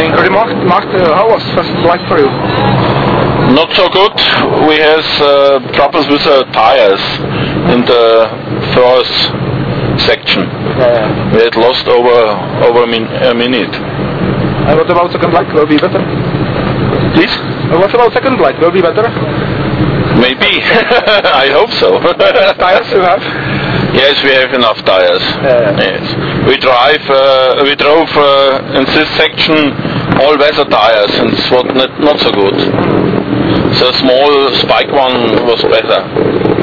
gemacht. How was first flight for you? Not so good. We had troubles with the tires in the first section. Yeah. We had lost over a minute. And what about second flight? Will be better? Please? What about second flight? Will be better? Maybe. I hope so. Tires you have? Yes, we have enough tires. Yes. We drove in this section all-weather tires, and it's not so good. The small spike one was better.